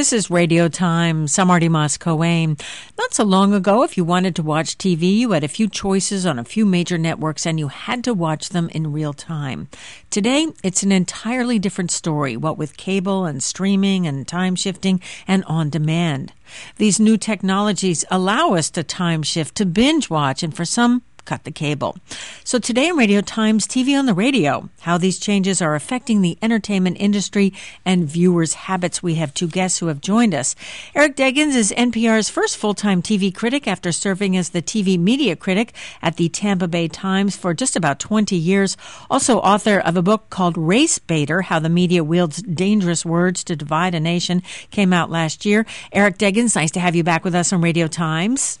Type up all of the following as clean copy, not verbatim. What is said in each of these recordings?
This is Radio Times. I'm Marty Moss-Coane. Not so long ago, if you wanted to watch TV, you had a few choices on a few major networks, and you had to watch them in real time. Today, it's an entirely different story, what with cable and streaming and time shifting and on demand. These new technologies allow us to time shift, to binge watch, and for some, cut the cable. So today in Radio Times, TV on the radio, how these changes are affecting the entertainment industry and viewers' habits. We have two guests who have joined us. Eric Deggans is NPR's first full-time TV critic after serving as the TV media critic at the Tampa Bay Times for just about 20 years. Also author of a book called Race Baiter, How the Media Wields Dangerous Words to Divide a Nation, came out last year. Eric Deggans, nice to have you back with us on Radio Times.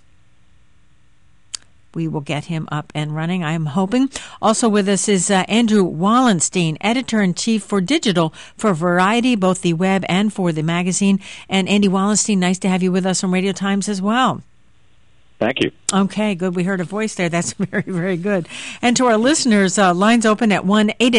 We will get him up and running, I am hoping. Also with us is Andrew Wallenstein, editor-in-chief for digital for Variety, both the web and for the magazine. And Andy Wallenstein, nice to have you with us on Radio Times as well. Thank you. Okay, good. We heard a voice there. That's very, very good. And to our listeners, lines open at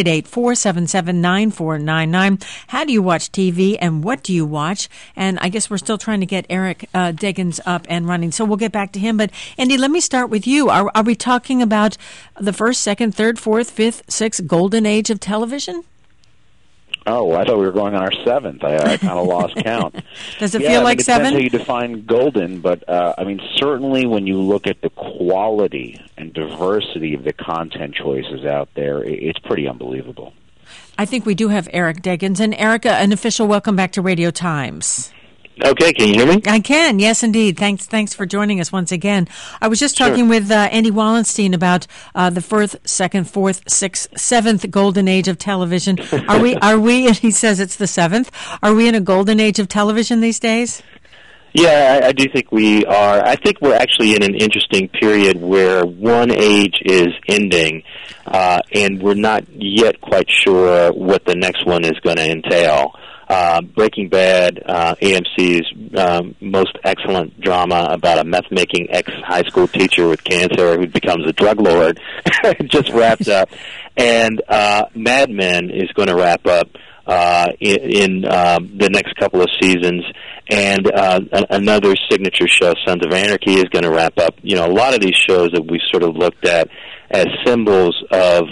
1-888-477-9499. How do you watch TV and what do you watch? And I guess we're still trying to get Eric Deggans up and running, so we'll get back to him. But Andy, let me start with you. Are we talking about the first, second, third, fourth, fifth, sixth golden age of television? Oh, I thought we were going on our seventh. I kind of lost count. Does it feel like seven? Depends how you define golden, but certainly when you look at the quality and diversity of the content choices out there, it's pretty unbelievable. I think we do have Eric Deggans. And Erica, an official welcome back to Radio Times. Okay, can you hear me? I can, yes, indeed. Thanks for joining us once again. I was just talking with Andy Wallenstein about the first, second, fourth, sixth, seventh golden age of television. Are we? And he says it's the seventh. Are we in a golden age of television these days? Yeah, I do think we are. I think we're actually in an interesting period where one age is ending, and we're not yet quite sure what the next one is going to entail. Breaking Bad, AMC's most excellent drama about a meth-making ex-high school teacher with cancer who becomes a drug lord, just wrapped up. And Mad Men is going to wrap up in the next couple of seasons. And another signature show, Sons of Anarchy, is going to wrap up. You know, a lot of these shows that we sort of looked at as symbols of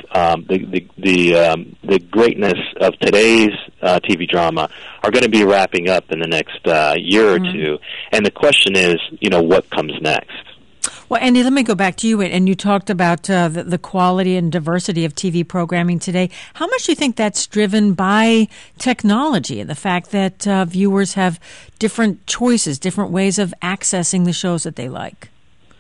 the greatness of today's TV drama are going to be wrapping up in the next year or two. And the question is, you know, what comes next? Well, Andy, let me go back to you. And you talked about the quality and diversity of TV programming today. How much do you think that's driven by technology and the fact that viewers have different choices, different ways of accessing the shows that they like?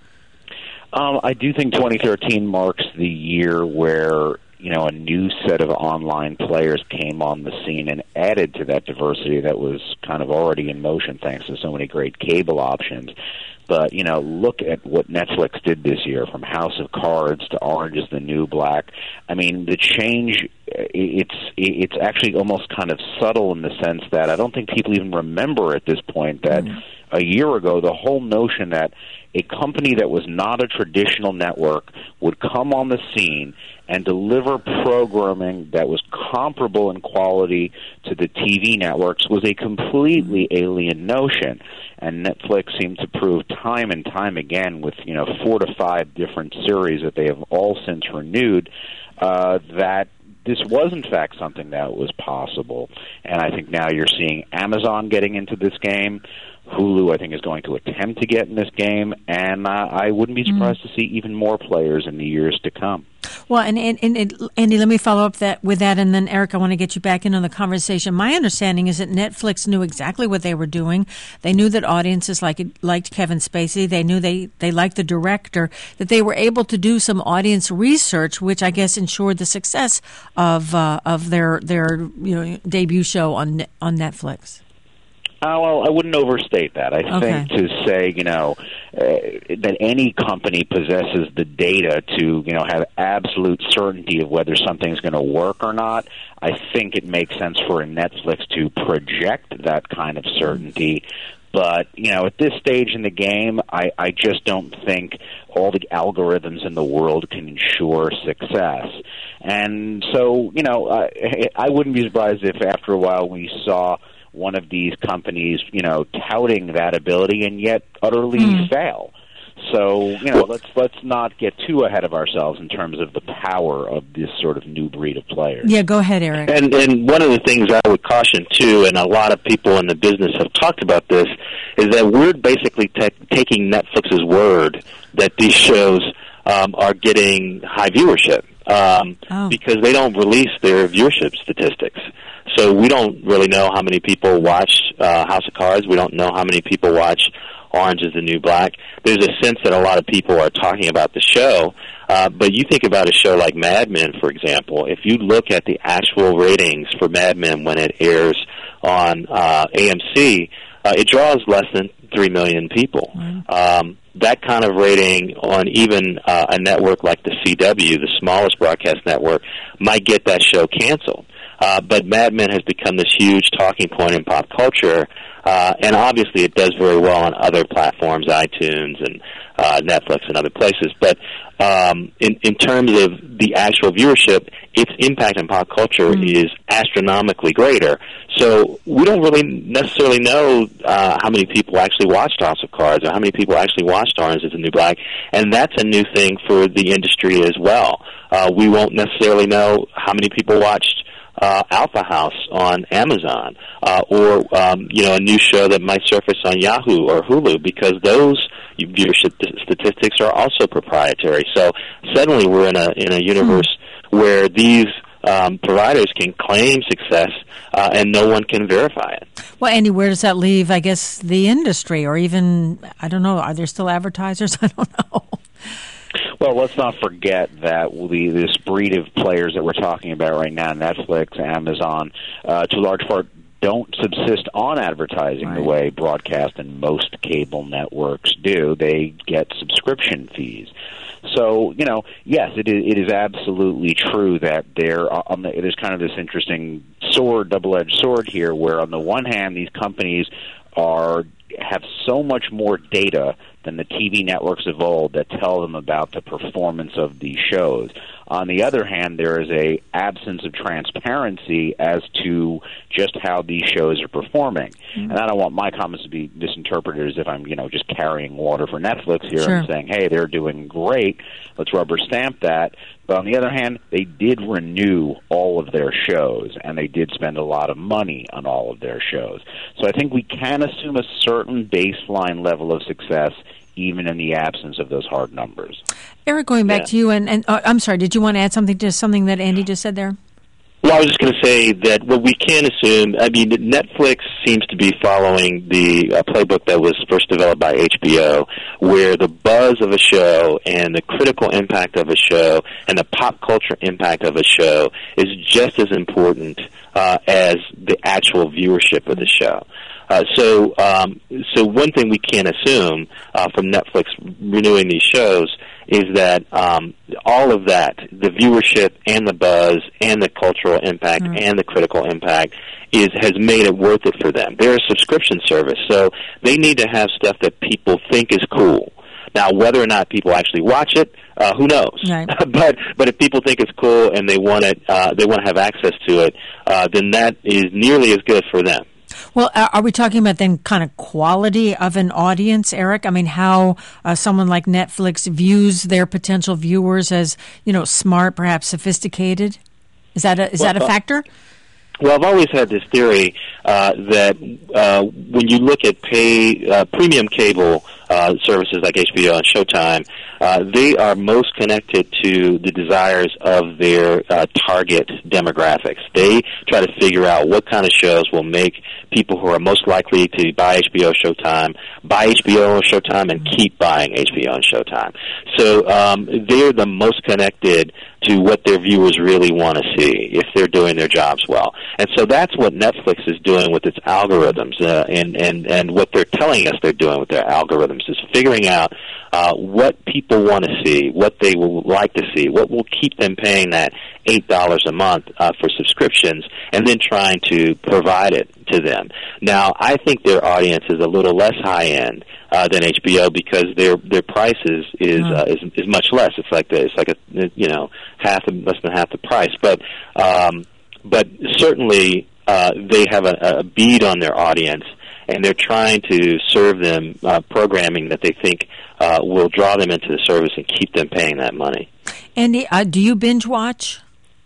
I do think 2013 marks the year where, you know, a new set of online players came on the scene and added to that diversity that was kind of already in motion thanks to so many great cable options. But, you know, look at what Netflix did this year, from House of Cards to Orange is the New Black. I mean, the change, it's actually almost kind of subtle in the sense that I don't think people even remember at this point that a year ago the whole notion that a company that was not a traditional network would come on the scene and deliver programming that was comparable in quality to the TV networks was a completely alien notion. And Netflix seemed to prove time and time again with, you know, 4 to 5 different series that they have all since renewed, that this was, in fact, something that was possible. And I think now you're seeing Amazon getting into this game. Hulu, I think, is going to attempt to get in this game, and I wouldn't be surprised to see even more players in the years to come. Well, and Andy, let me follow up with that, and then Eric, I want to get you back in on the conversation. My understanding is that Netflix knew exactly what they were doing. They knew that audiences liked Kevin Spacey. They knew they liked the director. That they were able to do some audience research, which I guess ensured the success of their debut show on Netflix. Well, I wouldn't overstate that. I think to say, that any company possesses the data to, have absolute certainty of whether something's going to work or not, I think it makes sense for a Netflix to project that kind of certainty. But, at this stage in the game, I just don't think all the algorithms in the world can ensure success. And so, I wouldn't be surprised if after a while we saw one of these companies, touting that ability and yet utterly fail. So, let's not get too ahead of ourselves in terms of the power of this sort of new breed of players. Yeah, go ahead, Eric. And one of the things I would caution, too, and a lot of people in the business have talked about this, is that we're basically taking Netflix's word that these shows are getting high viewership because they don't release their viewership statistics. So we don't really know how many people watch House of Cards. We don't know how many people watch Orange is the New Black. There's a sense that a lot of people are talking about the show, but you think about a show like Mad Men, for example. If you look at the actual ratings for Mad Men when it airs on AMC, it draws less than 3 million people. That kind of rating on even a network like the CW, the smallest broadcast network, might get that show canceled. But Mad Men has become this huge talking point in pop culture, and obviously it does very well on other platforms, iTunes and Netflix and other places. But in terms of the actual viewership, its impact on pop culture is astronomically greater. So we don't really necessarily know how many people actually watched House of Cards or how many people actually watched Orange is the New Black, and that's a new thing for the industry as well. We won't necessarily know how many people watched Alpha House on Amazon, or a new show that might surface on Yahoo or Hulu, because those viewership statistics are also proprietary. So suddenly we're in a universe where these providers can claim success and no one can verify it. Well, Andy, where does that leave, I guess, the industry, or even, I don't know, are there still advertisers? I don't know. Well, let's not forget that this breed of players that we're talking about right now, Netflix, Amazon, to a large part, don't subsist on advertising the way broadcast and most cable networks do. They get subscription fees. So, yes, it is absolutely true that there's kind of this interesting double-edged sword here, where on the one hand, these companies have so much more data than the TV networks of old that tell them about the performance of these shows. On the other hand, there is a absence of transparency as to just how these shows are performing. And I don't want my comments to be misinterpreted as if I'm, just carrying water for Netflix here and saying, hey, they're doing great, let's rubber stamp that. But on the other hand, they did renew all of their shows, and they did spend a lot of money on all of their shows. So I think we can assume a certain baseline level of success even in the absence of those hard numbers. Eric, going back to you, and I'm sorry, did you want to add something to something that Andy just said there? Well, I was just going to say that what we can assume, Netflix seems to be following the playbook that was first developed by HBO, where the buzz of a show and the critical impact of a show and the pop culture impact of a show is just as important as the actual viewership of the show. So one thing we can assume from Netflix renewing these shows is that all of that, the viewership and the buzz and the cultural impact and the critical impact, has made it worth it for them. They're a subscription service, so they need to have stuff that people think is cool. Now, whether or not people actually watch it, who knows? Right. But if people think it's cool and they want it, they want to have access to it, then that is nearly as good for them. Well, are we talking about then kind of quality of an audience, Eric? I mean, how someone like Netflix views their potential viewers as, smart, perhaps sophisticated? Is that a factor? Well, I've always had this theory that when you look at premium cable services like HBO and Showtime, they are most connected to the desires of their target demographics. They try to figure out what kind of shows will make people who are most likely to buy HBO Showtime buy HBO or Showtime and keep buying HBO and Showtime. So they're the most connected to what their viewers really want to see if they're doing their jobs well. And so that's what Netflix is doing with its algorithms, and what they're telling us they're doing with their algorithms is figuring out what people want to see, what they will like to see, what will keep them paying that $8 a month for subscriptions, and then trying to provide it to them. Now, I think their audience is a little less high-end than HBO because their price is much less. It's like less than half the price. But certainly they have a bead on their audience, and they're trying to serve them programming that they think will draw them into the service and keep them paying that money. Andy, do you binge watch?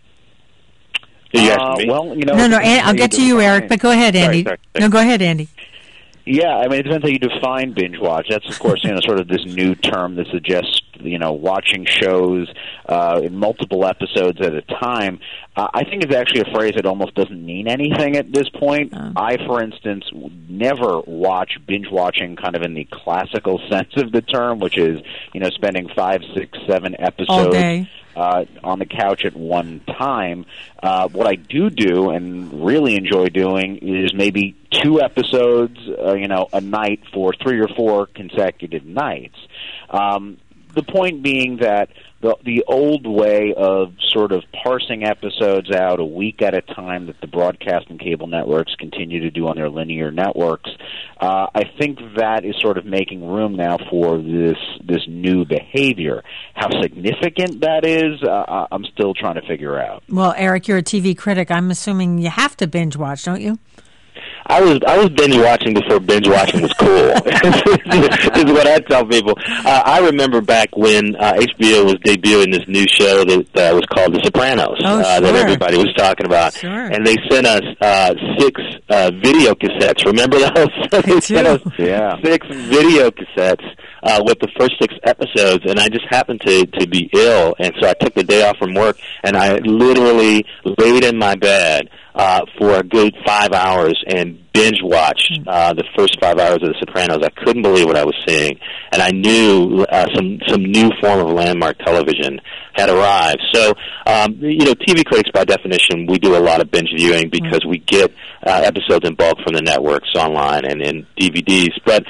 Well, No, I'll get to you, Eric, but go ahead, Andy. Sorry. No, go ahead, Andy. Yeah, I mean, it depends how you define binge watch. That's, of course, sort of this new term that suggests, watching shows in multiple episodes at a time. I think it's actually a phrase that almost doesn't mean anything at this point. I, for instance, never watch binge watching kind of in the classical sense of the term, which is, spending 5, 6, 7 episodes all day on the couch at one time. What I do and really enjoy doing is maybe 2 episodes, a night for 3 or 4 consecutive nights. The point being that the old way of sort of parsing episodes out a week at a time that the broadcast and cable networks continue to do on their linear networks, I think that is sort of making room now for this new behavior. How significant that is, I'm still trying to figure out. Well, Eric, you're a TV critic. I'm assuming you have to binge watch, don't you? I was binge watching before binge watching was cool. This is what I tell people. I remember back when HBO was debuting this new show that was called The Sopranos, that everybody was talking about. Sure. And they sent us 6 video cassettes. Remember those? They sent us 6 video cassettes with the first 6 episodes, and I just happened to be ill, and so I took the day off from work, and I literally laid in my bed for a good 5 hours and binge watched the first 5 hours of The Sopranos. I couldn't believe what I was seeing, and I knew some new form of landmark television had arrived. So, TV critics, by definition, we do a lot of binge viewing because we get episodes in bulk from the networks online and in DVDs. But,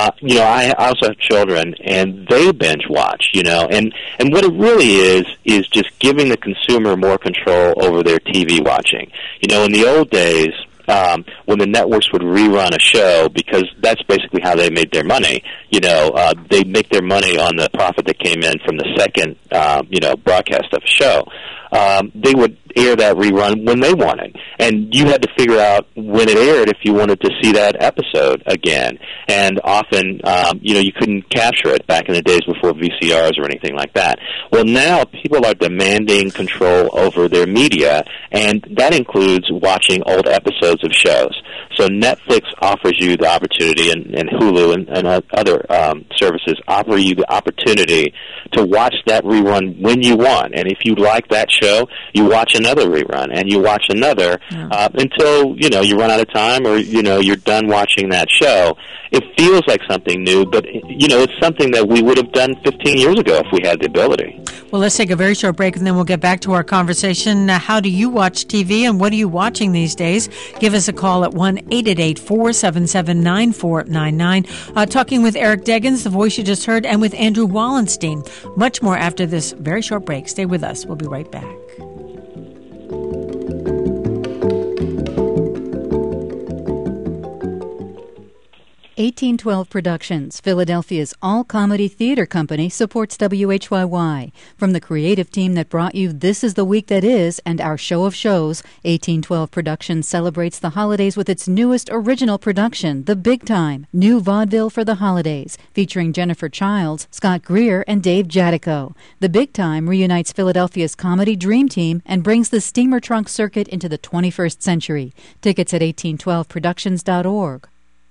I also have children, and they binge watch, and what it really is just giving the consumer more control over their TV watching. In the old days, when the networks would rerun a show, because that's basically how they made their money. They make their money on the profit that came in from the second, broadcast of a show. They would air that rerun when they wanted, and you had to figure out when it aired if you wanted to see that episode again. And often, you couldn't capture it back in the days before VCRs or anything like that. Well, now people are demanding control over their media, and that includes watching old episodes of shows. So Netflix offers you the opportunity, and Hulu and other services offer you the opportunity to watch that rerun when you want. And if you like that show, you watch another rerun, and you watch another until, you run out of time or, you're done watching that show. It feels like something new, but, it's something that we would have done 15 years ago if we had the ability. Well, let's take a very short break, and then we'll get back to our conversation. How do you watch TV, and what are you watching these days? Give us a call at 1-888-477-9499. Talking with Eric Deggans, the voice you just heard, and with Andrew Wallenstein. Much more after this very short break. Stay with us. We'll be right back. 1812 Productions, Philadelphia's all-comedy theater company, supports WHYY. From the creative team that brought you This Is the Week That Is and Our Show of Shows, 1812 Productions celebrates the holidays with its newest original production, The Big Time, new vaudeville for the holidays, featuring Jennifer Childs, Scott Greer, and Dave Jadico. The Big Time reunites Philadelphia's comedy dream team and brings the steamer trunk circuit into the 21st century. Tickets at 1812productions.org.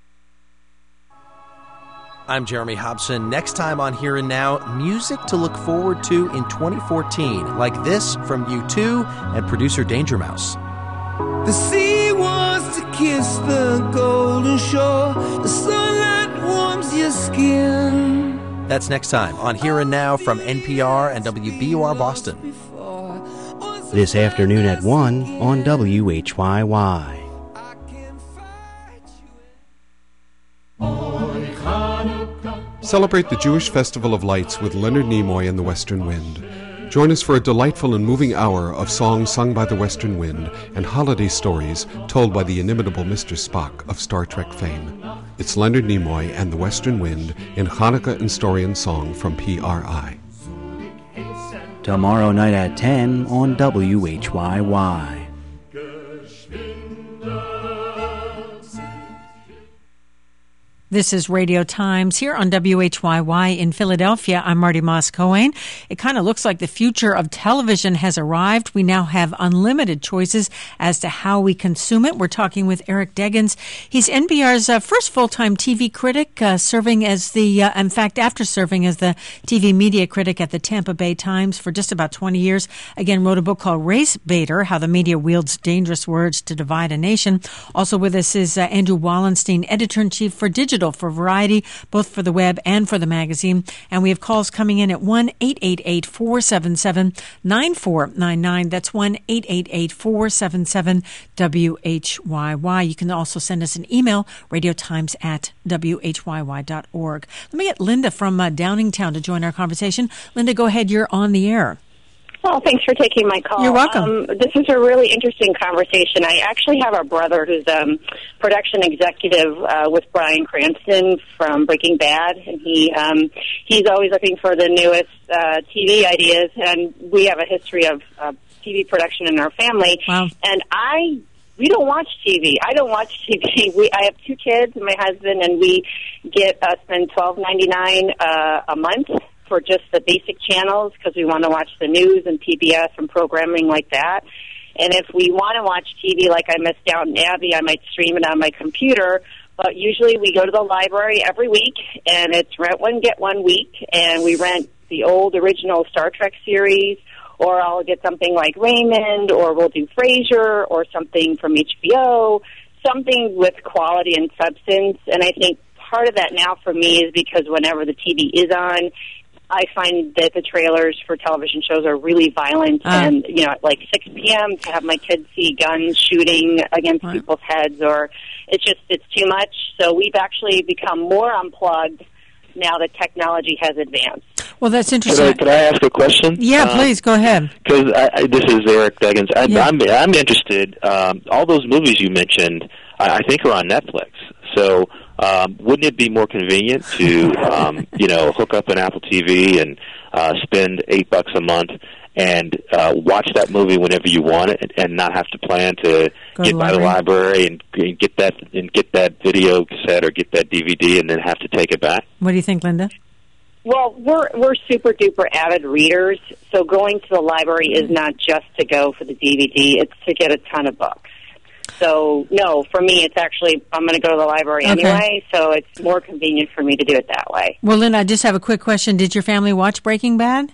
I'm Jeremy Hobson. Next time on Here and Now, music to look forward to in 2014, like this from U2 and producer Danger Mouse. The sea wants to kiss the golden shore. The sunlight warms your skin. That's next time on Here and Now from NPR and WBUR Boston. This afternoon at 1 on WHYY. Celebrate the Jewish Festival of Lights with Leonard Nimoy and the Western Wind. Join us for a delightful and moving hour of songs sung by the Western Wind and holiday stories told by the inimitable Mr. Spock of Star Trek fame. It's Leonard Nimoy and the Western Wind in Hanukkah and Story and Song from PRI. Tomorrow night at 10 on WHYY. This is Radio Times here on WHYY in Philadelphia. I'm Marty Moss-Cohen. It kind of looks like the future of television has arrived. We now have unlimited choices as to how we consume it. We're talking with Eric Deggans. He's NPR's first full-time TV critic, serving as after serving as the TV media critic at the Tampa Bay Times for just about 20 years. Again, wrote a book called Race Baiter, How the Media Wields Dangerous Words to Divide a Nation. Also with us is Andrew Wallenstein, editor-in-chief for Digital for Variety, both for the web and for the magazine. And we have calls coming in at 1-888-477-9499. That's 1-888-477-WHYY. You can also send us an email, radiotimes@whyy.org. Let me get Linda from Downingtown to join our conversation. Linda, go ahead. You're on the air. Well, thanks for taking my call. You're welcome. This is a really interesting conversation. I actually have a brother who's production executive with Bryan Cranston from Breaking Bad, and he's always looking for the newest TV ideas, and we have a history of TV production in our family. Wow. And we don't watch TV. I don't watch TV. I have 2 kids and my husband, and we spend $12.99 a month for just the basic channels because we want to watch the news and PBS and programming like that. And if we want to watch TV like I miss Downton Abbey, I might stream it on my computer. But usually we go to the library every week, and it's rent one, get one week, and we rent the old original Star Trek series, or I'll get something like Raymond, or we'll do Frasier, or something from HBO, something with quality and substance. And I think part of that now for me is because whenever the TV is on, I find that the trailers for television shows are really violent, and at like 6 p.m. to have my kids see guns shooting against people's heads, or it's too much. So we've actually become more unplugged now that technology has advanced. Well, that's interesting. Could I ask a question? Yeah, please go ahead. Because this is Eric Deggans. I'm interested. All those movies you mentioned, I think, are on Netflix. So. Wouldn't it be more convenient to, hook up an Apple TV and spend $8 a month and watch that movie whenever you want it, and not have to plan to get by the library and get that video cassette or get that DVD and then have to take it back? What do you think, Linda? Well, we're super duper avid readers, so going to the library is not just to go for the DVD; it's to get a ton of books. So, no, for me, it's actually, I'm going to go to the library anyway, so it's more convenient for me to do it that way. Well, Linda, I just have a quick question. Did your family watch Breaking Bad?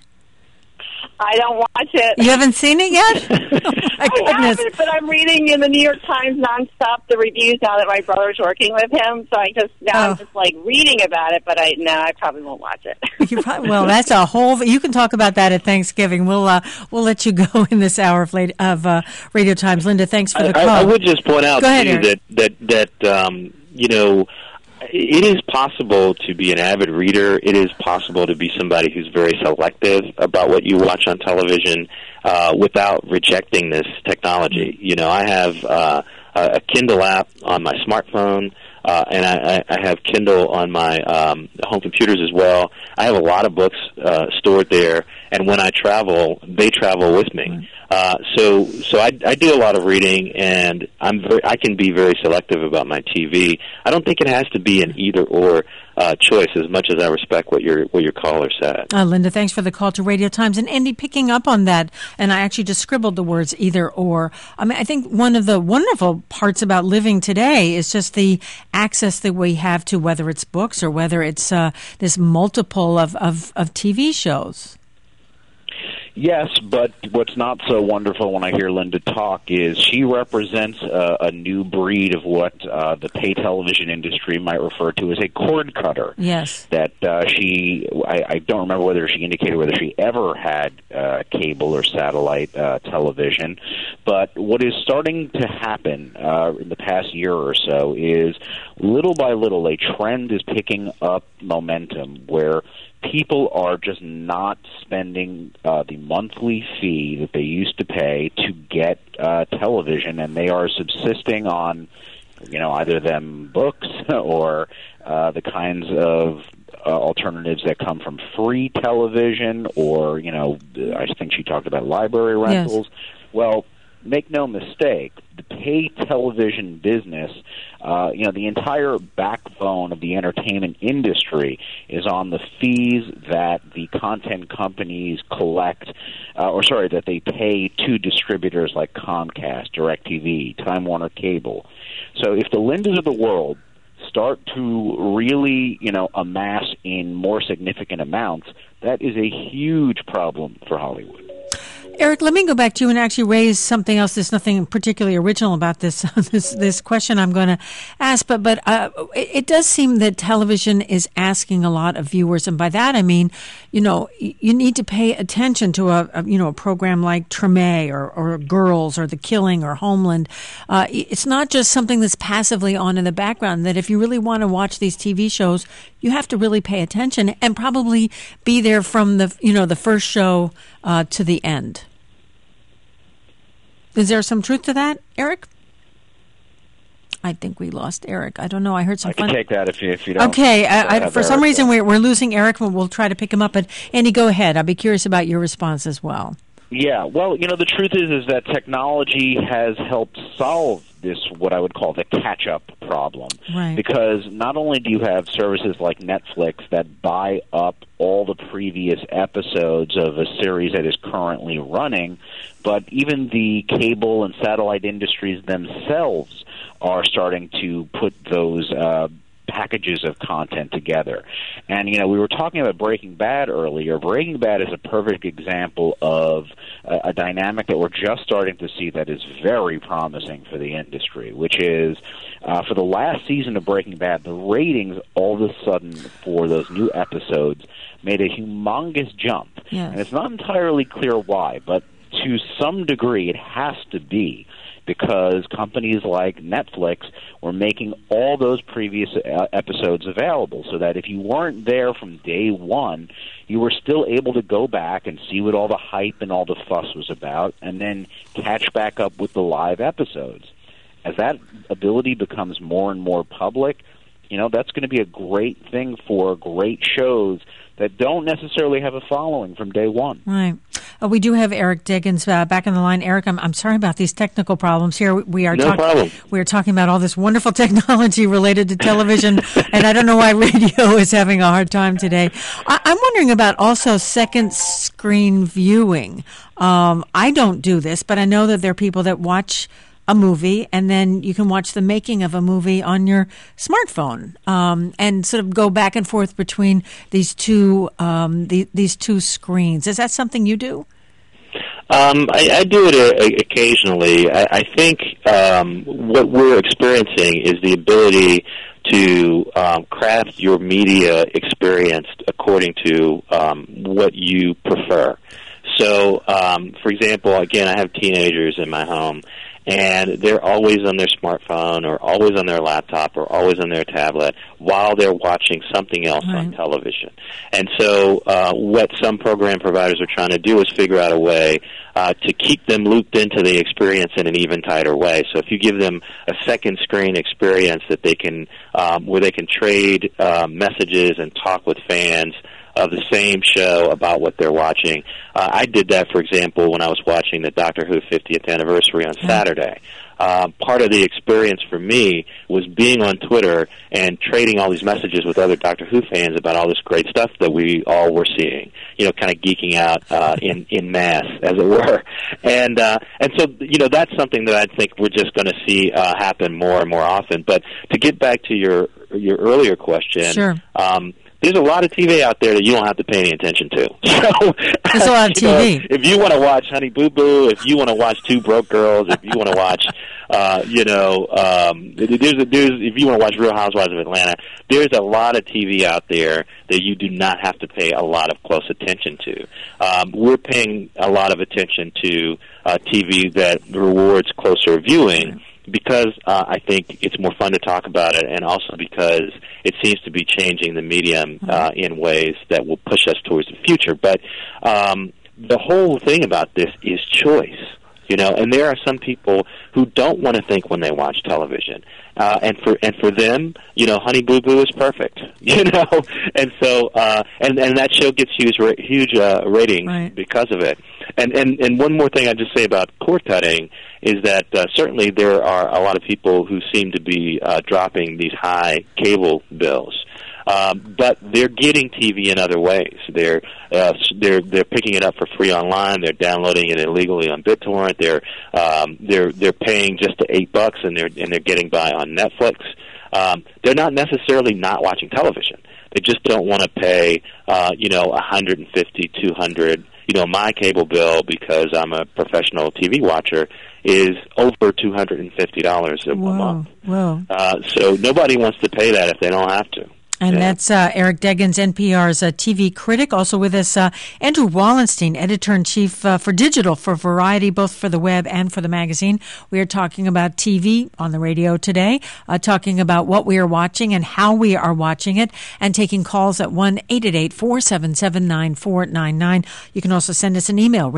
I don't watch it. You haven't seen it yet? Oh, my goodness. I haven't, but I'm reading in the New York Times nonstop the reviews now that my brother's working with him, so I'm just like reading about it, but I probably won't watch it. Well, that's a whole. You can talk about that at Thanksgiving. We'll let you go in this hour of Radio Times. Linda, thanks for the call. I would just point out to you that it is possible to be an avid reader. It is possible to be somebody who's very selective about what you watch on television without rejecting this technology. I have a Kindle app on my smartphone, and I have Kindle on my home computers as well. I have a lot of books stored there, and when I travel, they travel with me. So I do a lot of reading, and I can be very selective about my TV. I don't think it has to be an either-or choice, as much as I respect what your caller said. Linda, thanks for the call to Radio Times. And Andy, picking up on that, and I actually just scribbled the words either-or. I mean, I think one of the wonderful parts about living today is just the access that we have to, whether it's books or whether it's this multiple of TV shows. Yes, but what's not so wonderful when I hear Linda talk is she represents a new breed of what the pay television industry might refer to as a cord cutter. Yes. That I don't remember whether she indicated whether she ever had cable or satellite television, but what is starting to happen in the past year or so is little by little a trend is picking up momentum where people are just not spending the monthly fee that they used to pay to get television, and they are subsisting on, either them books or the kinds of alternatives that come from free television, or, I think she talked about library rentals. Yes. Well, make no mistake, the pay television business, the entire backbone of the entertainment industry is on the fees that the content companies collect, that they pay to distributors like Comcast, DirecTV, Time Warner Cable. So if the Lindas of the world start to really, amass in more significant amounts, that is a huge problem for Hollywood. Eric, let me go back to you and actually raise something else. There's nothing particularly original about this this question I'm going to ask, but it does seem that television is asking a lot of viewers, and by that I mean, you need to pay attention to a program like Treme or Girls or The Killing or Homeland. It's not just something that's passively on in the background. That if you really want to watch these TV shows, you have to really pay attention and probably be there from the first show to the end. Is there some truth to that, Eric? I think we lost Eric. I don't know. I heard some. I can take that if you don't. Okay. For some reason, we're losing Eric. We'll try to pick him up. But Andy, go ahead. I'll be curious about your response as well. Yeah. Well, the truth is that technology has helped solve this, what I would call the catch-up problem. Right. Because not only do you have services like Netflix that buy up all the previous episodes of a series that is currently running, but even the cable and satellite industries themselves are starting to put those packages of content together. And, we were talking about Breaking Bad earlier. Breaking Bad is a perfect example of a dynamic that we're just starting to see that is very promising for the industry, which is for the last season of Breaking Bad, the ratings all of a sudden for those new episodes made a humongous jump. Yes. And it's not entirely clear why, but to some degree it has to be because companies like Netflix were making all those previous episodes available so that if you weren't there from day one, you were still able to go back and see what all the hype and all the fuss was about and then catch back up with the live episodes. As that ability becomes more and more public, that's going to be a great thing for great shows that don't necessarily have a following from day one. Right. We do have Eric Diggins back on the line. Eric, I'm sorry about these technical problems here. We are talking about all this wonderful technology related to television, and I don't know why radio is having a hard time today. I'm wondering about also second screen viewing. I don't do this, but I know that there are people that watch a movie, and then you can watch the making of a movie on your smartphone, and sort of go back and forth between these two screens. Is that something you do? I do it occasionally. I think what we're experiencing is the ability to craft your media experience according to what you prefer. So, for example, again, I have teenagers in my home, and they're always on their smartphone or always on their laptop or always on their tablet while they're watching something else on television. And so what some program providers are trying to do is figure out a way to keep them looped into the experience in an even tighter way. So if you give them a second screen experience that they can where they can trade messages and talk with fans of the same show about what they're watching. I did that, for example, when I was watching the Doctor Who 50th anniversary on Saturday. Part of the experience for me was being on Twitter and trading all these messages with other Doctor Who fans about all this great stuff that we all were seeing, kind of geeking out in mass, as it were. And so, that's something that I think we're just going to see happen more and more often. But to get back to your earlier question, sure. There's a lot of TV out there that you don't have to pay any attention to. So, there's a lot of TV. If you want to watch Honey Boo Boo, if you want to watch Two Broke Girls, if you want to watch, if you want to watch Real Housewives of Atlanta, there's a lot of TV out there that you do not have to pay a lot of close attention to. We're paying a lot of attention to TV that rewards closer viewing. Because I think it's more fun to talk about it, and also because it seems to be changing the medium in ways that will push us towards the future. But the whole thing about this is choice, and there are some people who don't want to think when they watch television. And for them, Honey Boo Boo is perfect, and so and that show gets huge ratings because of it. And one more thing I'd just say about cord cutting is that certainly there are a lot of people who seem to be dropping these high cable bills. But they're getting TV in other ways. They're picking it up for free online. They're downloading it illegally on BitTorrent. They're paying just the $8 and they're getting by on Netflix. They're not necessarily not watching television. They just don't want to pay $150, $200. My cable bill, because I'm a professional TV watcher, is over $250 a month. Whoa. So nobody wants to pay that if they don't have to. And that's Eric Deggans, NPR's TV critic. Also with us, Andrew Wallenstein, editor-in-chief for digital for Variety, both for the web and for the magazine. We are talking about TV on the radio today, talking about what we are watching and how we are watching it, and taking calls at 1-888-477-9499. You can also send us an email,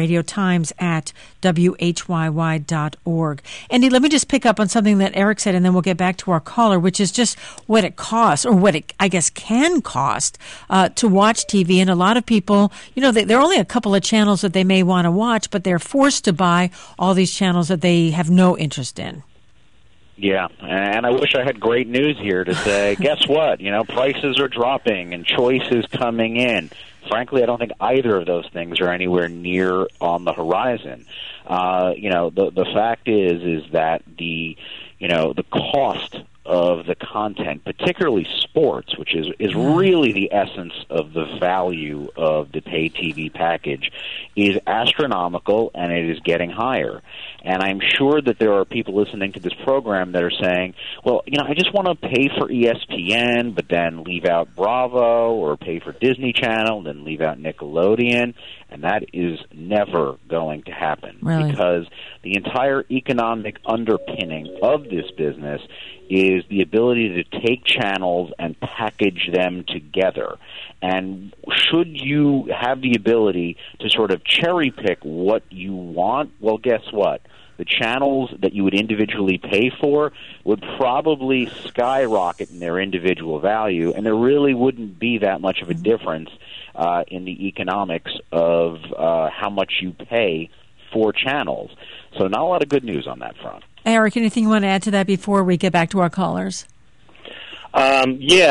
radiotimes@whyy.org. Andy, let me just pick up on something that Eric said, and then we'll get back to our caller, which is just what it costs, or what it, I guess, can cost to watch TV. And a lot of people, there are only a couple of channels that they may want to watch, but they're forced to buy all these channels that they have no interest in. Yeah, and I wish I had great news here to say, guess what? Prices are dropping and choice is coming in. Frankly, I don't think either of those things are anywhere near on the horizon. The fact is that the cost of the content, particularly sports, which is really the essence of the value of the pay TV package, is astronomical, and it is getting higher. And I'm sure that there are people listening to this program that are saying, well, I just want to pay for ESPN, but then leave out Bravo, or pay for Disney Channel, then leave out Nickelodeon. And that is never going to happen. Really? Because the entire economic underpinning of this business is the ability to take channels and package them together. And should you have the ability to sort of cherry pick what you want, well, guess what? The channels that you would individually pay for would probably skyrocket in their individual value, and there really wouldn't be that much of a difference in the economics of how much you pay for channels. So not a lot of good news on that front. Eric, anything you want to add to that before we get back to our callers? I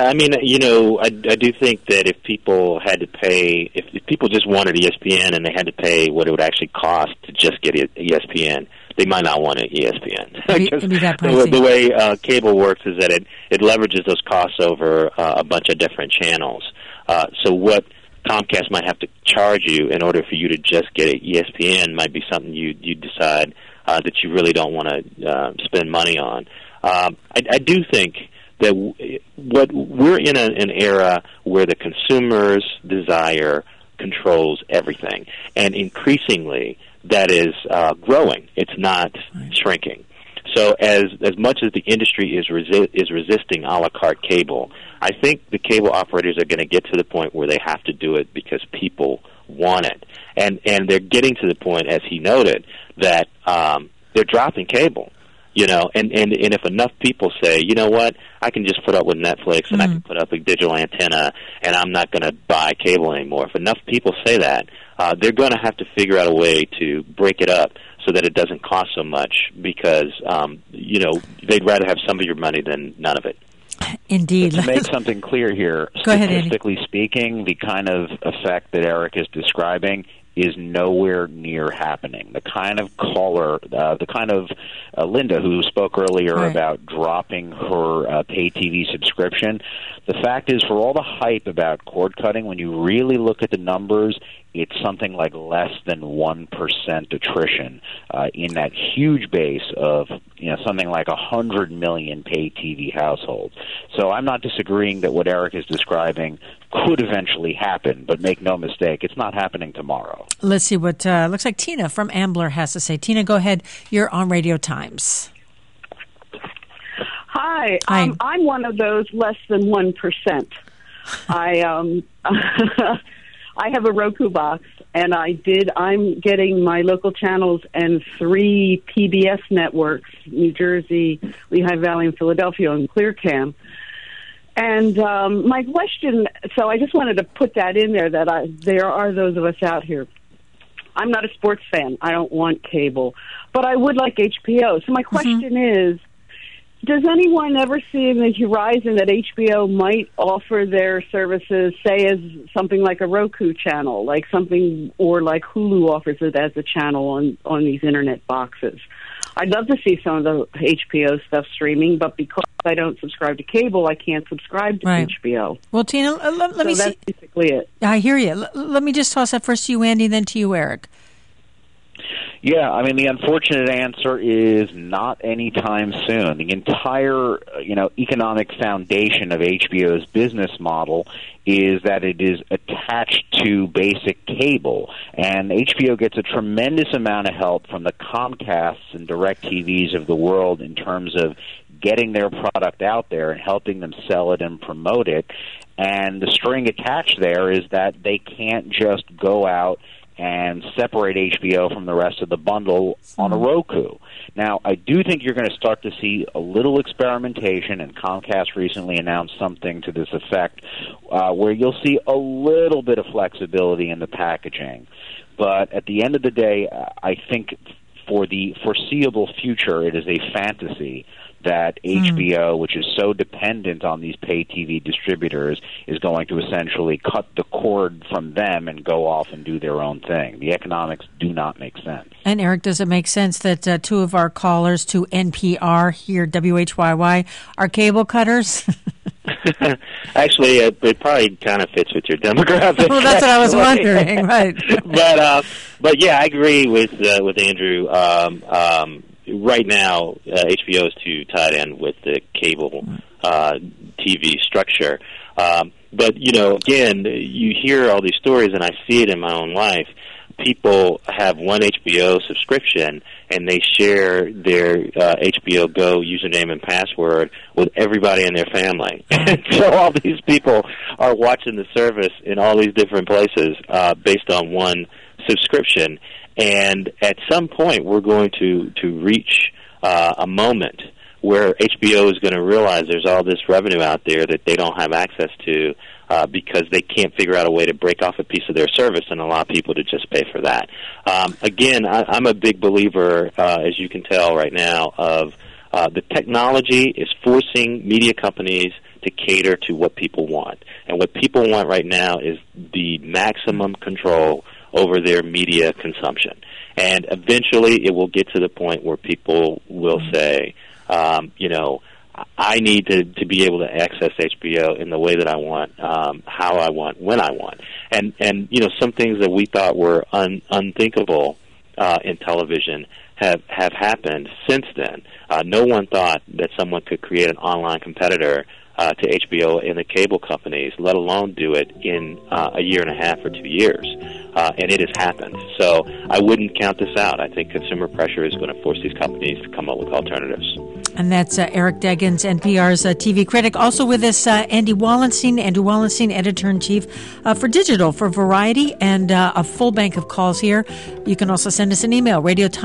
do think that if people had to pay, if people just wanted ESPN and they had to pay what it would actually cost to just get ESPN, they might not want an ESPN. It'd be that pricey. The way cable works is that it leverages those costs over a bunch of different channels. So what Comcast might have to charge you in order for you to just get an ESPN might be something you decide that you really don't want to spend money on. I do think that we're in an era where the consumer's desire controls everything, and increasingly that is growing. It's not shrinking. So as much as the industry is resisting a la carte cable, I think the cable operators are going to get to the point where they have to do it because people want it, and they're getting to the point, as he noted, that they're dropping cable. And if enough people say, you know what, I can just put up with Netflix and I can put up a digital antenna and I'm not going to buy cable anymore. If enough people say that, they're going to have to figure out a way to break it up so that it doesn't cost so much because, they'd rather have some of your money than none of it. Indeed. But to make something clear here, statistically speaking, the kind of effect that Eric is describing is nowhere near happening. The kind of caller, Linda, who spoke earlier about dropping her pay TV subscription, the fact is, for all the hype about cord cutting, when you really look at the numbers, it's something like less than 1% attrition in that huge base of something like 100 million pay TV households. So I'm not disagreeing that what Eric is describing could eventually happen, but make no mistake, it's not happening tomorrow. Let's see what looks like Tina from Ambler has to say. Tina, go ahead. You're on Radio Times. Hi. I'm one of those less than 1%. I have a Roku box, and I'm getting my local channels and 3 PBS networks, New Jersey, Lehigh Valley, and Philadelphia, and ClearCam. And my question, so I just wanted to put that in there, that there are those of us out here. I'm not a sports fan. I don't want cable. But I would like HBO. So my question is, does anyone ever see in the horizon that HBO might offer their services, say, as something like a Roku channel, like something, or like Hulu offers it as a channel on these internet boxes? I'd love to see some of the HBO stuff streaming, but because I don't subscribe to cable, I can't subscribe to HBO. Well, Tina, let me see. That's basically it. I hear you. Let me just toss that first to you, Andy, then to you, Eric. Yeah, I mean, the unfortunate answer is not anytime soon. The entire, economic foundation of HBO's business model is that it is attached to basic cable, and HBO gets a tremendous amount of help from the Comcasts and DirecTVs of the world in terms of getting their product out there and helping them sell it and promote it. And the string attached there is that they can't just go out and separate HBO from the rest of the bundle on a Roku. Now, I do think you're going to start to see a little experimentation, and Comcast recently announced something to this effect, where you'll see a little bit of flexibility in the packaging. But at the end of the day, I think for the foreseeable future, it is a fantasy that HBO, which is so dependent on these pay TV distributors, is going to essentially cut the cord from them and go off and do their own thing. The economics do not make sense. And Eric, does it make sense that two of our callers to NPR here, WHYY, are cable cutters? Actually, it probably kind of fits with your demographic. Well, that's what I was wondering, right? But yeah, I agree with Andrew. Right now, HBO is too tied in with the cable TV structure. But, again, you hear all these stories, and I see it in my own life. People have one HBO subscription, and they share their HBO Go username and password with everybody in their family. And so all these people are watching the service in all these different places based on one subscription. And at some point, we're going to reach a moment where HBO is going to realize there's all this revenue out there that they don't have access to because they can't figure out a way to break off a piece of their service and allow people to just pay for that. Again, I'm a big believer, as you can tell right now, of the technology is forcing media companies to cater to what people want. And what people want right now is the maximum control over their media consumption. And eventually it will get to the point where people will say, I need to be able to access HBO in the way that I want, how I want, when I want. And some things that we thought were unthinkable in television have happened since then. No one thought that someone could create an online competitor to HBO and the cable companies, let alone do it in a year and a half or 2 years. And it has happened. So I wouldn't count this out. I think consumer pressure is going to force these companies to come up with alternatives. And that's Eric Deggans, NPR's TV critic. Also with us, Andrew Wallenstein, editor-in-chief for Digital for Variety, and a full bank of calls here. You can also send us an email,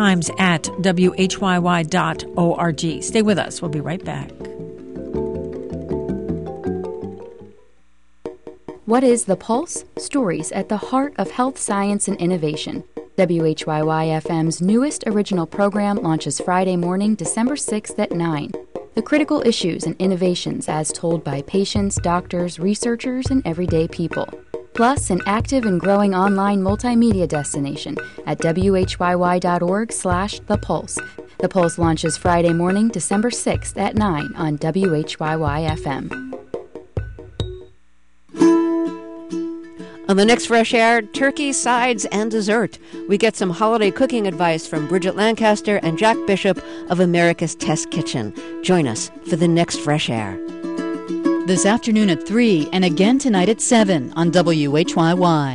radiotimes@whyy.org. Stay with us. We'll be right back. What is The Pulse? Stories at the heart of health science and innovation. WHYY-FM's newest original program launches Friday morning, December 6th at 9. The critical issues and innovations as told by patients, doctors, researchers, and everyday people. Plus, an active and growing online multimedia destination at whyy.org/The Pulse. The Pulse launches Friday morning, December 6th at 9 on WHYY-FM. On the next Fresh Air, turkey, sides, and dessert. We get some holiday cooking advice from Bridget Lancaster and Jack Bishop of America's Test Kitchen. Join us for the next Fresh Air. This afternoon at 3 and again tonight at 7 on WHYY.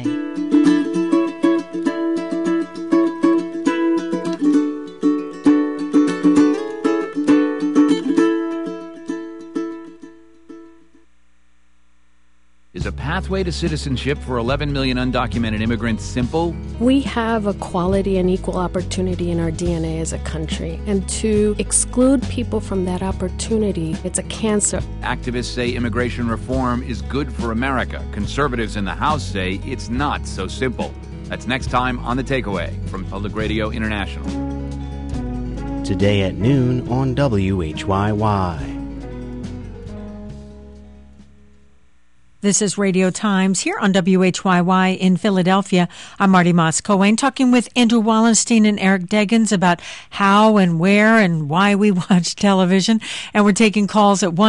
Is a pathway to citizenship for 11 million undocumented immigrants simple? We have equality and equal opportunity in our DNA as a country, and to exclude people from that opportunity, it's a cancer. Activists say immigration reform is good for America. Conservatives in the House say it's not so simple. That's next time on The Takeaway from Public Radio International. Today at noon on WHYY. This is Radio Times here on WHYY in Philadelphia. I'm Marty Moss-Coane, talking with Andrew Wallenstein and Eric Deggans about how and where and why we watch television. And we're taking calls at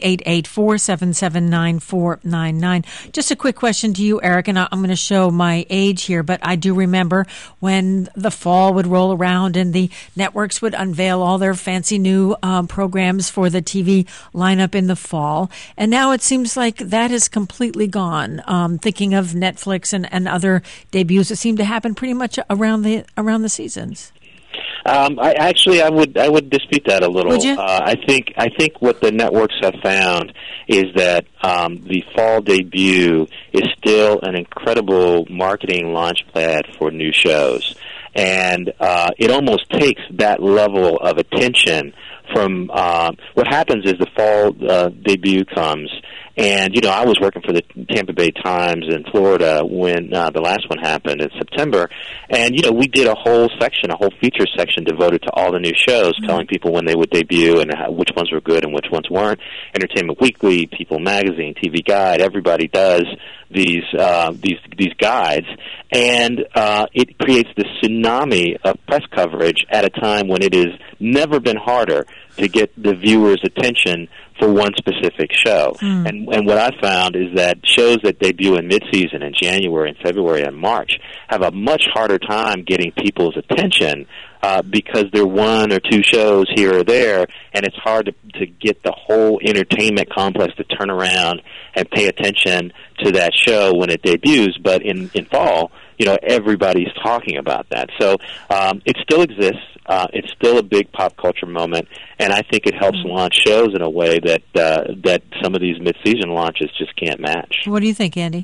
1-888-477-9499. Just a quick question to you, Eric, and I'm going to show my age here, but I do remember when the fall would roll around and the networks would unveil all their fancy new programs for the TV lineup in the fall. And now it seems like that is completely gone. Thinking of Netflix and other debuts that seem to happen pretty much around the seasons. I would dispute that a little. Would you? I think what the networks have found is that the fall debut is still an incredible marketing launch pad for new shows, and it almost takes that level of attention from what happens is the fall debut comes. And, I was working for the Tampa Bay Times in Florida when the last one happened in September. And, we did a whole feature section devoted to all the new shows, telling people when they would debut and which ones were good and which ones weren't. Entertainment Weekly, People Magazine, TV Guide, everybody does these guides. And it creates this tsunami of press coverage at a time when it has never been harder to get the viewer's attention for one specific show. And what I found is that shows that debut in mid-season in January and February and March have a much harder time getting people's attention because they're one or two shows here or there, and it's hard to get the whole entertainment complex to turn around and pay attention to that show when it debuts. But in fall, everybody's talking about that. So it still exists. It's still a big pop culture moment, and I think it helps launch shows in a way that some of these mid-season launches just can't match. What do you think, Andy?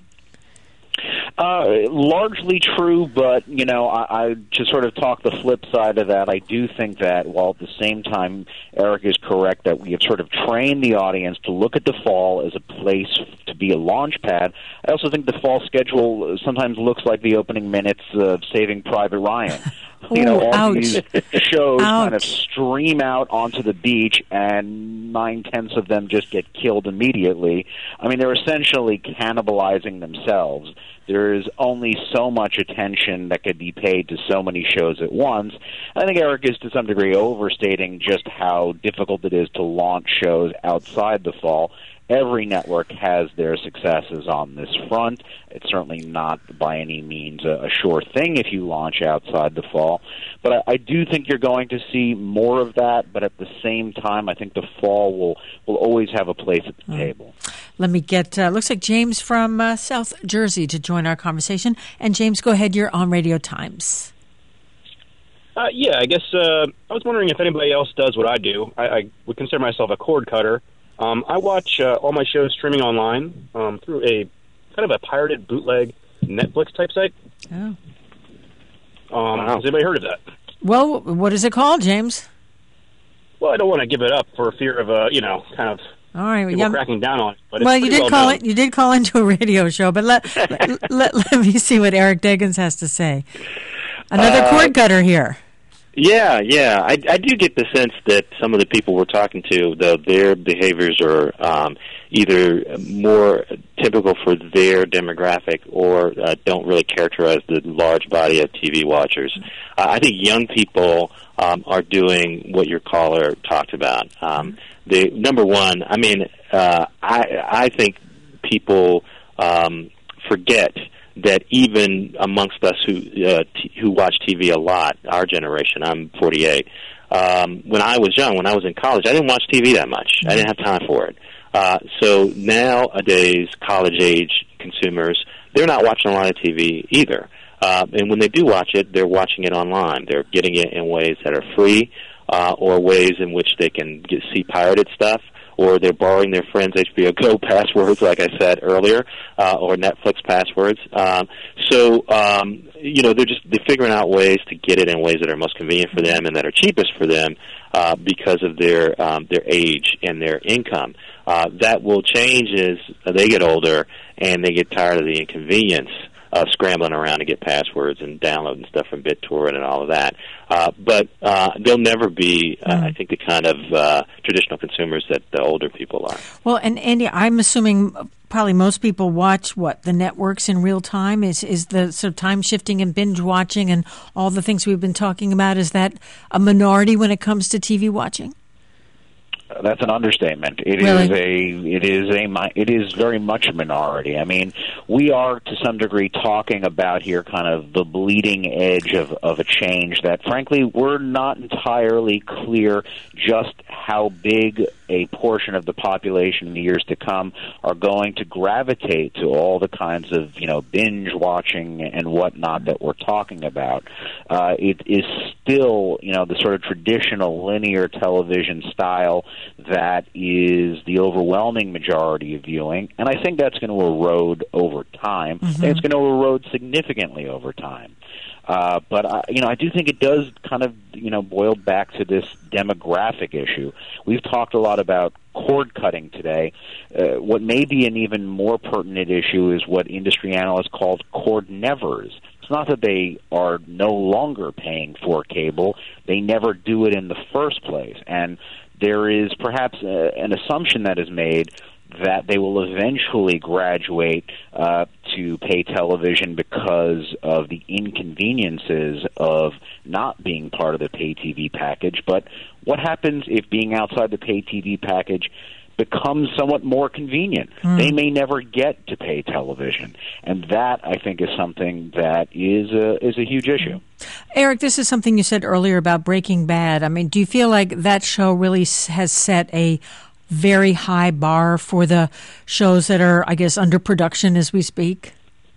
Largely true, but, I to sort of talk the flip side of that, I do think that while at the same time Eric is correct that we have sort of trained the audience to look at the fall as a place to be a launch pad, I also think the fall schedule sometimes looks like the opening minutes of Saving Private Ryan. All these shows kind of stream out onto the beach, and 9/10 of them just get killed immediately. I mean, they're essentially cannibalizing themselves. There is only so much attention that could be paid to so many shows at once. I think Eric is to some degree overstating just how difficult it is to launch shows outside the fall. Every network has their successes on this front. It's certainly not by any means a sure thing if you launch outside the fall. But I do think you're going to see more of that, but at the same time, I think the fall will always have a place at the table. Let me get, looks like James from South Jersey to join our conversation. And James, go ahead, you're on Radio Times. Yeah, I guess I was wondering if anybody else does what I do. I would consider myself a cord cutter. I watch all my shows streaming online through a kind of a pirated bootleg Netflix type site. Oh. Has anybody heard of that? Well, what is it called, James? Well, I don't want to give it up for fear of, kind of all right, people cracking down on it. But well, it's you did call into a radio show, but let me see what Eric Deggans has to say. Another cord cutter here. Yeah. I do get the sense that some of the people we're talking to, their behaviors are either more typical for their demographic or don't really characterize the large body of TV watchers. I think young people are doing what your caller talked about. Number one, I think people forget that even amongst us who watch TV a lot, our generation, I'm 48, when I was young, when I was in college, I didn't watch TV that much. I didn't have time for it. So nowadays, college-age consumers, they're not watching a lot of TV either. And when they do watch it, they're watching it online. They're getting it in ways that are free or ways in which they can see pirated stuff, or they're borrowing their friends' HBO Go passwords, like I said earlier, or Netflix passwords. They're figuring out ways to get it in ways that are most convenient for them and that are cheapest for them because of their age and their income. That will change as they get older and they get tired of the inconvenience scrambling around to get passwords and downloading stuff from BitTorrent and all of that. But they'll never be, I think, the kind of traditional consumers that the older people are. Well, and Andy, I'm assuming probably most people watch the networks in real time. Is the sort of time shifting and binge watching and all the things we've been talking about, is that a minority when it comes to TV watching? That's an understatement. It is very much a minority. I mean, we are to some degree talking about here kind of the bleeding edge of a change that, frankly, we're not entirely clear just how big a portion of the population in the years to come are going to gravitate to all the kinds of, binge watching and whatnot that we're talking about. It is still, the sort of traditional linear television style that is the overwhelming majority of viewing, and I think that's going to erode over time. Mm-hmm. And it's going to erode significantly over time. But I do think it does kind of, boil back to this demographic issue. We've talked a lot about cord cutting today. What may be an even more pertinent issue is what industry analysts call cord nevers. It's not that they are no longer paying for cable. They never do it in the first place. And there is perhaps an assumption that is made that they will eventually graduate to pay television because of the inconveniences of not being part of the pay TV package. But what happens if being outside the pay TV package becomes somewhat more convenient? They may never get to pay television, and that, I think, is something that is a huge issue. Eric, this is something you said earlier about Breaking Bad. I mean, do you feel like that show really has set a very high bar for the shows that are, I guess, under production as we speak?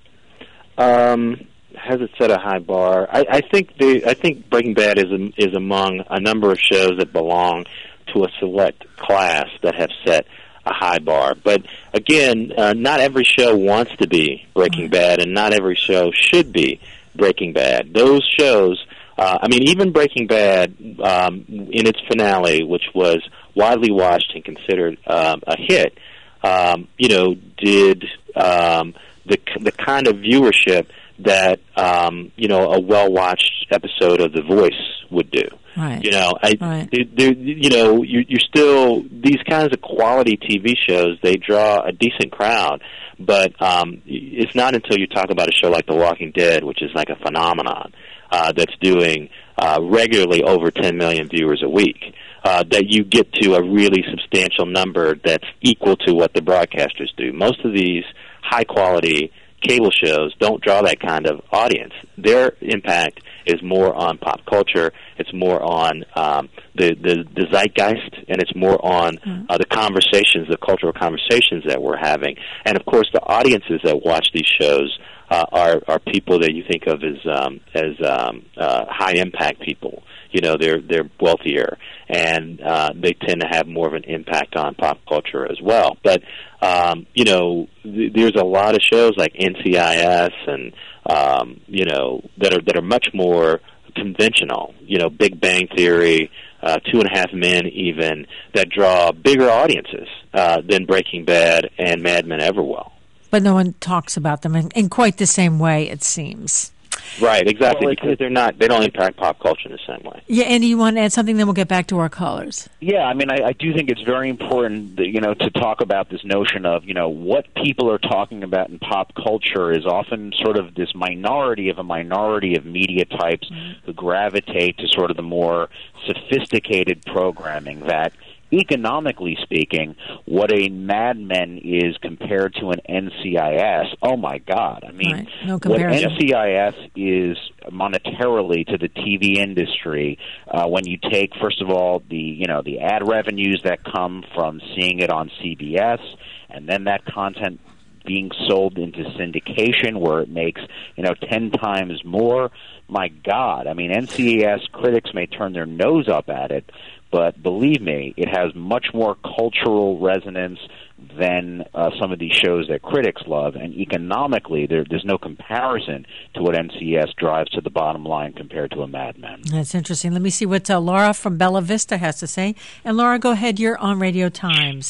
Has it set a high bar? I think Breaking Bad is among a number of shows that belong to a select class that have set a high bar. But again, not every show wants to be Breaking Bad, and not every show should be Breaking Bad. Those shows, even Breaking Bad, in its finale, which was widely watched and considered a hit, did the kind of viewership that a well-watched episode of The Voice would do. Right. You're still, these kinds of quality TV shows, they draw a decent crowd, but it's not until you talk about a show like The Walking Dead, which is like a phenomenon, that's doing regularly over 10 million viewers a week, that you get to a really substantial number that's equal to what the broadcasters do. Most of these high-quality cable shows don't draw that kind of audience. Their impact is more on pop culture. It's more on the zeitgeist, and it's more on the conversations, the cultural conversations that we're having. And of course, the audiences that watch these shows are people that you think of as high impact people. They're wealthier, and they tend to have more of an impact on pop culture as well. But there's a lot of shows like NCIS and that are much more conventional. Big Bang Theory, 2.5 Men, even, that draw bigger audiences than Breaking Bad and Mad Men ever will. But no one talks about them in quite the same way, it seems. Right, exactly, because they don't impact pop culture in the same way. Yeah, Andy, you want to add something, then we'll get back to our callers. Yeah, I do think it's very important, to talk about this notion of, what people are talking about in pop culture is often sort of this minority of media types who gravitate to sort of the more sophisticated programming that, economically speaking, what a Mad Men is compared to an NCIS, oh my God. Right. No what comparison. NCIS is monetarily to the TV industry, when you take, first of all, the ad revenues that come from seeing it on CBS, and then that content being sold into syndication where it makes 10 times more. My God, NCIS critics may turn their nose up at it, but believe me, it has much more cultural resonance than some of these shows that critics love, and economically there's no comparison to what NCIS drives to the bottom line compared to a Mad Men. That's interesting. Let me see what Laura from Bella Vista has to say. And Laura, go ahead. You're on Radio Times.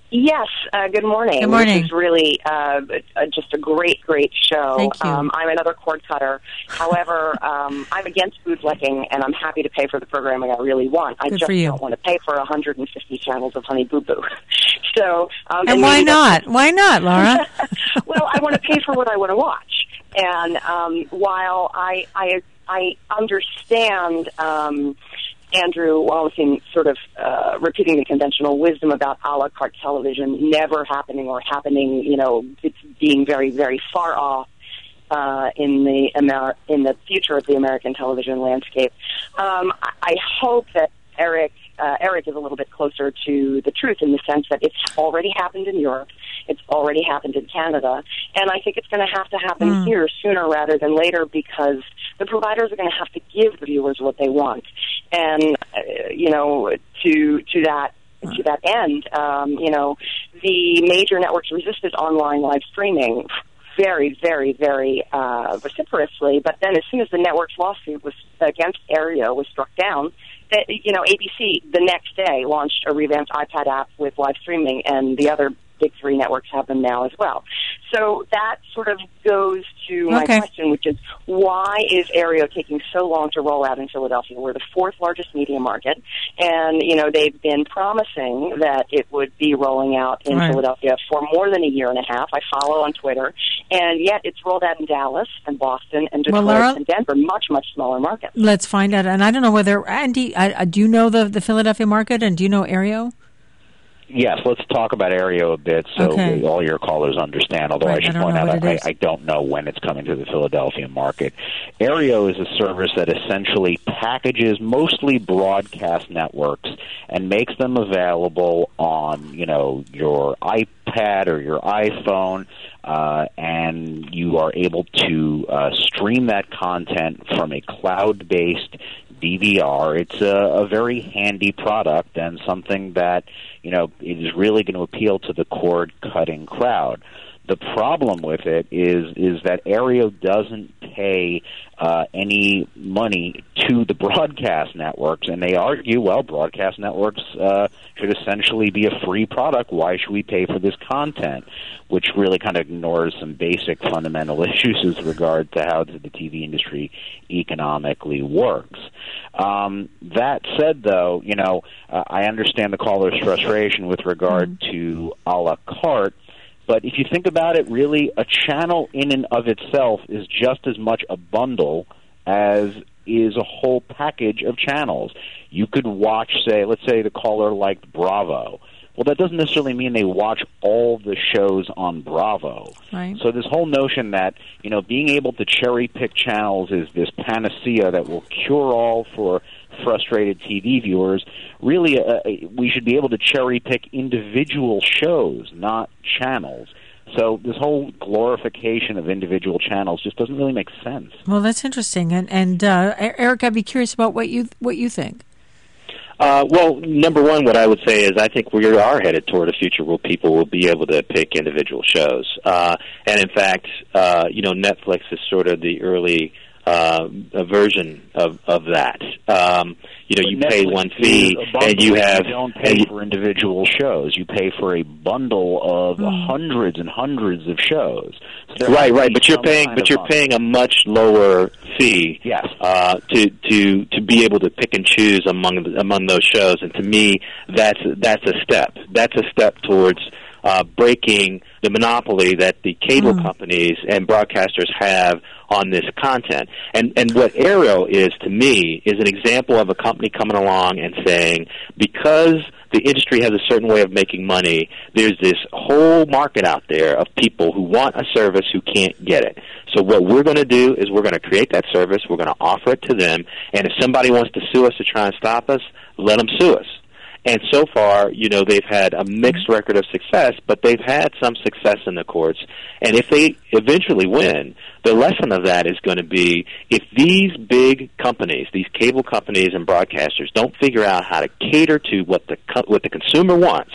Yes, good morning. Good morning. This is really just a great, great show. Thank you. I'm another cord cutter. However, I'm against bootlicking, and I'm happy to pay for the programming I really want. I just don't want to pay for 150 channels of Honey Boo Boo. So, and why not? Why not, Laura? Well, I want to pay for what I want to watch. And while I understand Andrew Wallenstein sort of repeating the conventional wisdom about a la carte television never happening or happening, it's being very, very far off in the future of the American television landscape. I hope that Eric is a little bit closer to the truth in the sense that it's already happened in Europe. It's already happened in Canada. And I think it's going to happen here sooner rather than later because the providers are going to have to give the viewers what they want. And, to that end, the major networks resisted online live streaming very, very, very vociferously. But then as soon as the network's lawsuit was against Aereo was struck down, ABC the next day launched a revamped iPad app with live streaming, and the other big three networks have them now as well. So that sort of goes to my question, which is why is Aereo taking so long to roll out in Philadelphia? We're the fourth largest media market, and they've been promising that it would be rolling out in Philadelphia for more than a year and a half. I follow on Twitter, and yet it's rolled out in Dallas and Boston and Detroit and Denver, much, much smaller markets. Let's find out. And I don't know whether, Andy, do you know the Philadelphia market, and do you know Aereo? Yes, let's talk about Aereo a bit so all your callers understand, although I should point out I don't know when it's coming to the Philadelphia market. Aereo is a service that essentially packages mostly broadcast networks and makes them available on, your iPad or your iPhone, and you are able to stream that content from a cloud-based DVR. It's a very handy product and something that, it is really going to appeal to the cord-cutting crowd. The problem with it is that Aereo doesn't pay any money to the broadcast networks, and they argue, well, broadcast networks should essentially be a free product. Why should we pay for this content? Which really kind of ignores some basic fundamental issues with regard to how the TV industry economically works. That said, though, I understand the caller's frustration with regard to a la carte. But if you think about it, really, a channel in and of itself is just as much a bundle as is a whole package of channels. You could watch, let's say the caller liked Bravo. Well, that doesn't necessarily mean they watch all the shows on Bravo. Right. So this whole notion that, being able to cherry-pick channels is this panacea that will cure all for frustrated TV viewers, really we should be able to cherry-pick individual shows, not channels. So this whole glorification of individual channels just doesn't really make sense. Well, that's interesting. And Eric, I'd be curious about what you think. Well, number one, what I would say is I think we are headed toward a future where people will be able to pick individual shows. And in fact, Netflix is sort of the early version of that. You pay one fee, and you don't pay for individual shows. You pay for a bundle of hundreds and hundreds of shows. So right. But you're paying a much lower fee. Yes. To be able to pick and choose among those shows, and to me, that's a step. That's a step towards breaking the monopoly that the cable companies and broadcasters have on this content. And what Aereo is, to me, is an example of a company coming along and saying, because the industry has a certain way of making money, there's this whole market out there of people who want a service who can't get it. So what we're going to do is we're going to create that service, we're going to offer it to them, and if somebody wants to sue us to try and stop us, let them sue us. And so far, they've had a mixed record of success, but they've had some success in the courts. And if they eventually win, the lesson of that is going to be if these big companies, these cable companies and broadcasters don't figure out how to cater to what the consumer wants,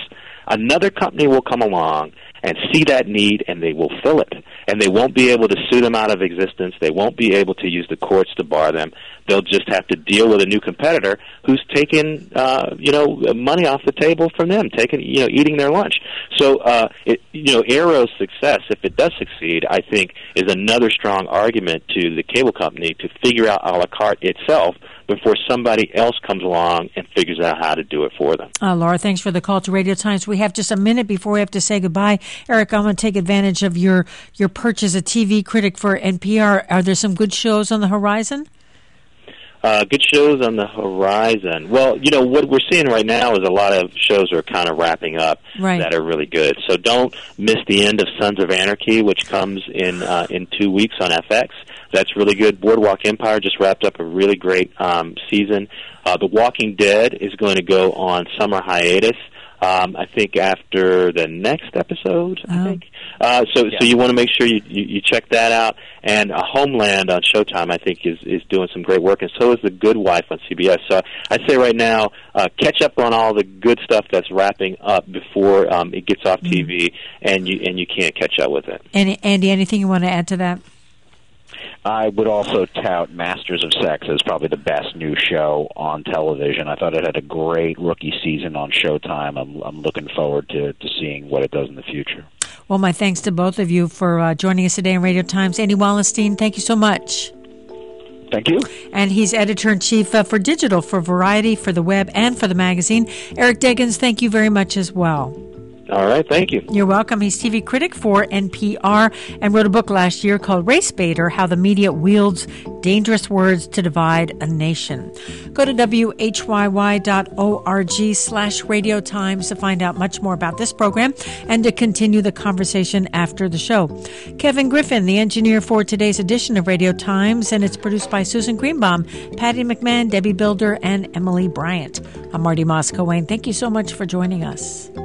another company will come along and see that need, and they will fill it. And they won't be able to sue them out of existence. They won't be able to use the courts to bar them. They'll just have to deal with a new competitor who's taking, money off the table from them, eating their lunch. So, Arrow's success, if it does succeed, I think is another strong argument to the cable company to figure out a la carte itself before somebody else comes along and figures out how to do it for them. Laura, thanks for the call to Radio Times. We have just a minute before we have to say goodbye. Eric, I'm going to take advantage of your perch as a TV critic for NPR. Are there some good shows on the horizon? Good shows on the horizon. Well, what we're seeing right now is a lot of shows are kind of wrapping up that are really good. So don't miss the end of Sons of Anarchy, which comes in 2 weeks on FX. That's really good. Boardwalk Empire just wrapped up a really great season. The Walking Dead is going to go on summer hiatus. I think after the next episode, I think. So you want to make sure you check that out. And Homeland on Showtime, I think, is doing some great work, and so is The Good Wife on CBS. So I'd say right now, catch up on all the good stuff that's wrapping up before it gets off TV, and you can't catch up with it. And Andy, anything you want to add to that? I would also tout Masters of Sex as probably the best new show on television. I thought it had a great rookie season on Showtime. I'm looking forward to seeing what it does in the future. Well, my thanks to both of you for joining us today on Radio Times. Andy Wallenstein, thank you so much. Thank you. And he's editor-in-chief for digital for Variety, for the web, and for the magazine. Eric Deggans, thank you very much as well. All right, thank you. You're welcome. He's TV critic for NPR and wrote a book last year called Race Baiter, How the Media Wields Dangerous Words to Divide a Nation. Go to whyy.org/Radio Times to find out much more about this program and to continue the conversation after the show. Kevin Griffin, the engineer for today's edition of Radio Times, and it's produced by Susan Greenbaum, Patty McMahon, Debbie Builder, and Emily Bryant. I'm Marty Moss-Coane. Thank you so much for joining us.